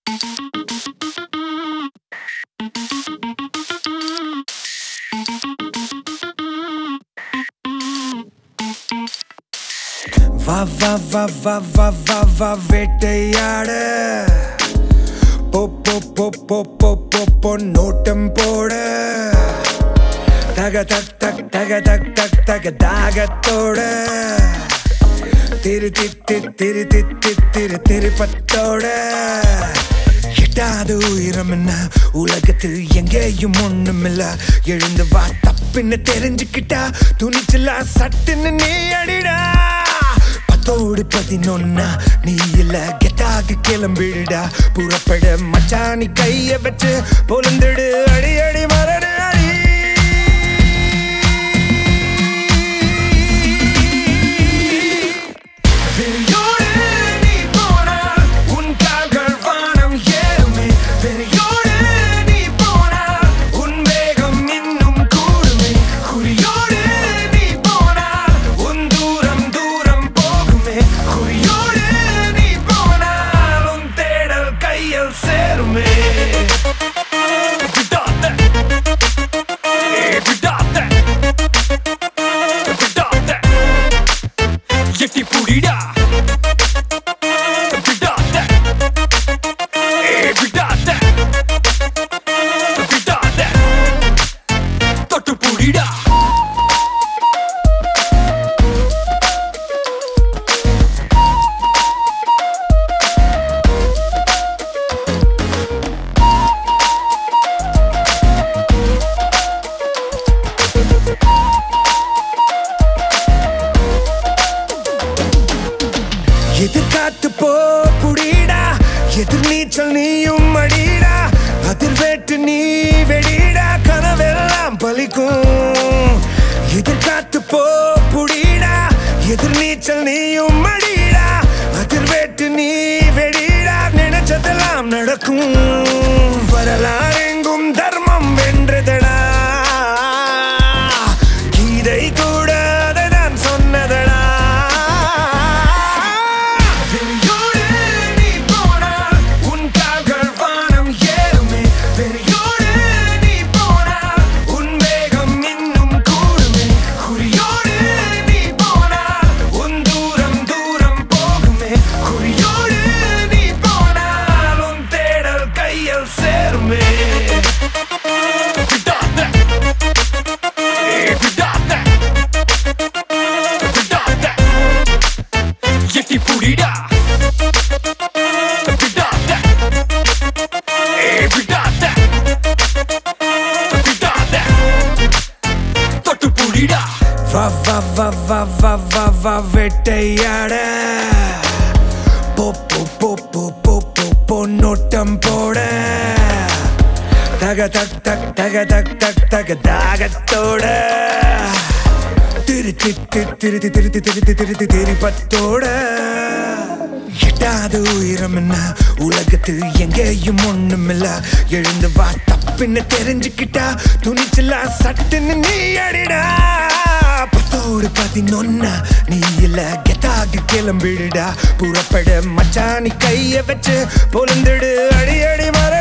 Va va va va va va va வேட்டையாட போ போ போ போ போ போ போ நோட்டம் போட தக தக் தக் தக தக் தக் தக தாகத்தோட திரு தித்து திரு தித்து திரு திருப்பத்தோட எட்டாவது உயிரம் என்ன உலகத்தில் எங்கேயும் ஒண்ணுமில்ல எழுந்து வா தப்புன்னு தெரிஞ்சுக்கிட்டா துணிச்சலா சட்டுன்னு நீ அடிடா பத்தோடு 11 நீ இல்ல கெத்தாக கிளம்பிடுடா புறப்பட மச்சானி கைய வச்சு பொழுந்துடு அடி அடி மரண அடி எதிர்காத்து போ புடிடா எதிர் நீச்சல் நீயும் அடிடா அதிர்வேட்டு நீ வெடிடா கனவெல்லாம் பலிக்கும் எதிர்காத்து போ புடிடா எதிர் நீச்சல் நீயும் அடிடா அதிர்வேட்டு நீ வெடிடா நினைச்சதெல்லாம் நடக்கும் வரலாறெங்கும் தர்மம் வென்றதடா கீதை கூட அதைதான் சொன்னதடா Va va va va va va va வேட்டையாட போ போ போ போ போ போ போ நோட்டம் போட தக தக் தக் தக தக் தக் தக தாகத்தோட திரு திரு திரு திரு திரு திரு திருப்பத்தோட எட்டாவது உயிரம் என்ன உலகத்தில் எங்கேயும் ஒண்ணுமில்ல எழுந்து வா தப்புன்னு தெரிஞ்சுக்கிட்டா துணிச்சலா சட்டுன்னு நீ அடிடா பத்தோடு 11 நீ இல்ல கெத்தாக கிளம்பிடுடா புறப்பட மச்சானி கைய வச்சு பொழுந்துடு அடி அடி மர